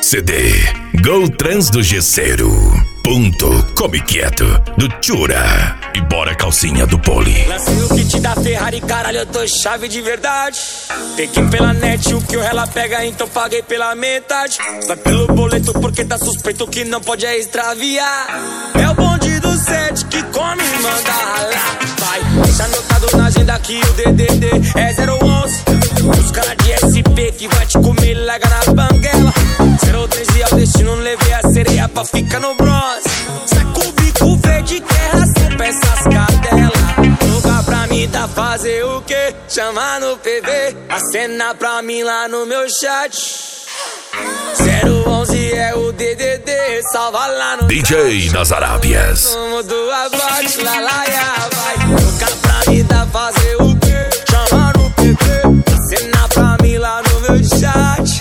CD Go Trans do Gesseiro. Ponto Come Quieto do Tchura. E bora calcinha do Poli. Lancei o kit da Ferrari, caralho, eu tô chave de verdade. Peguei pela net o que o ela pega, então paguei pela metade. Vai pelo boleto porque tá suspeito que não pode extraviar. É o bonde do 7 que come e manda ralar. Vai, deixa anotado na agenda que o DDD é 011. Os caras de SP que vai te comer, larga na banguela. 013 é o destino, levei a sereia pra ficar no bronze. Saco o bico verde, terra, sem peças cadela. Lugar pra mim tá fazer o quê? Chama no PV, acena pra mim lá no meu chat. 011 é o DDD, salva lá no DJ das Arábias. Como do abate, lalaia, vai. Lugar pra mim tá fazer o quê? Chama no PV, acena pra mim lá no meu chat.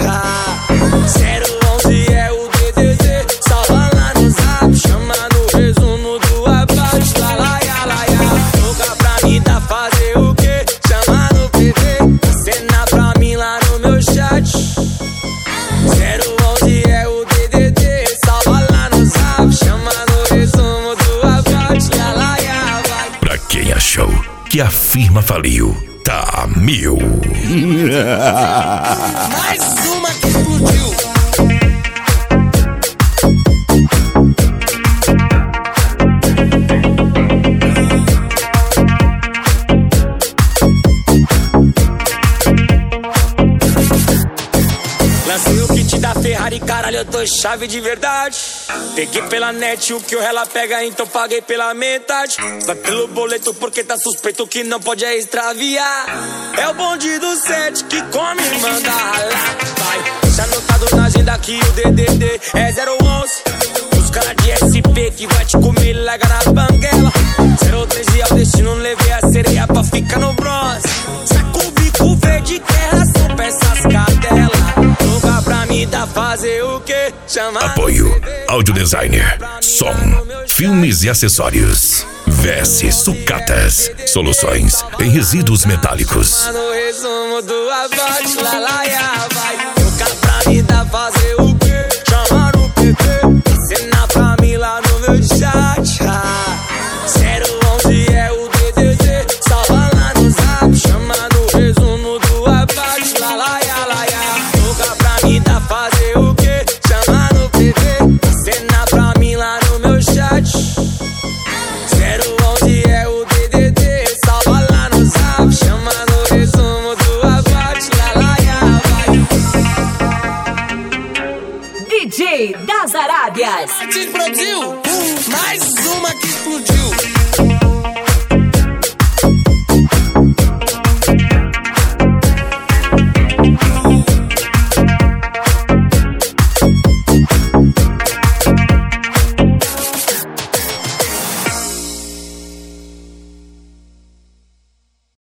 011 é o DDD, salva lá no zap. Chama no resumo do abate, lalaia, laia. Lugar pra mim tá fazer o quê? Chama no PV, acena pra mim lá no meu chat. 011 é o DDD, salva lá no zap. Chama no resumo do abate, lalaia, vai. Pra quem achou que a firma faliu, tá a mil. Mais uma que explodiu. Lancei o kit da Ferrari, caralho, eu tô chave de verdade. Peguei pela net o que o ela pega, então paguei pela metade. Vai pelo boleto porque tá suspeito que não pode extraviar. É o bonde do 7 que come e manda ralar. Vai, deixa anotado na agenda que o DDD é 011. Os caras de SP que vai te comer, larga na banguela. 013 é o destino, levei a sereia pra ficar no bronze. Saco o bico verde, terra, são peças cadela. Lugar pra mim tá fazer o quê? Chama Apoio Audio Designer, som, filmes e acessórios. VS Sucatas, soluções em resíduos metálicos. no resumo do abate, lalaia, vai. Lugar pra mim tá fazer o quê? Chama no PV, acena pra mim lá no meu chat. 011 é o DDD, salva lá no zap. Chama no resumo do abate, lalaia, laia. Lugar pra mim tá fazer o quê? Chama no PV, acena pra mim lá no meu chat. 011 é o DDD, salva lá no zap. Chama no resumo do abate, lalaia, vai. DJ das Arábias. Explodiu, mais uma que explodiu.